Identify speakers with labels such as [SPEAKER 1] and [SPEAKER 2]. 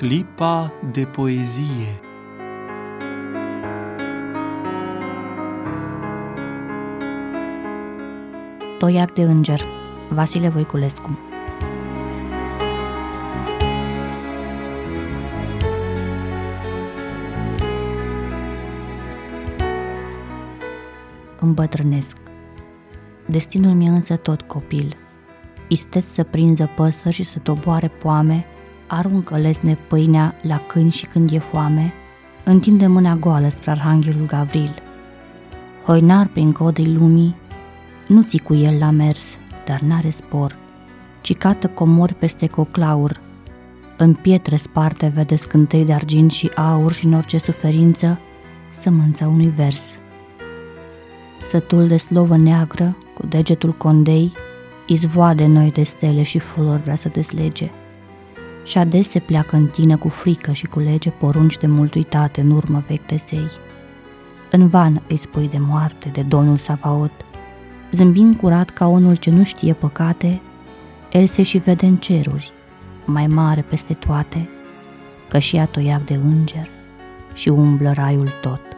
[SPEAKER 1] Clipa de poezie.
[SPEAKER 2] Toiac de înger, Vasile Voiculescu. Îmbătrânesc. Destinul mi-e însă tot copil. Isteț să prinză păsări și să toboare poame, aruncă lesne pâinea la câini și când e foame, întinde mâna goală spre Arhanghelul Gavril. Hoinar prin codrii lumii, nu ții cu el la mers, dar n-are spor, ci cată comori peste coclaur. În pietre sparte vede scântei de argint și aur și în orice suferință sămânța unui vers. Sătul de slovă neagră, cu degetul condei, izvoade noi de stele și flori vrea să deslege. Și ades se pleacă în tine cu frică și cu lege porunci de mult uitate în urmă vechi de zei. În van îi spui de moarte, de Domnul Savaot, zâmbind curat ca unul ce nu știe păcate, el se și vede în ceruri, mai mare peste toate, că și ea toiac de înger și umblă raiul tot.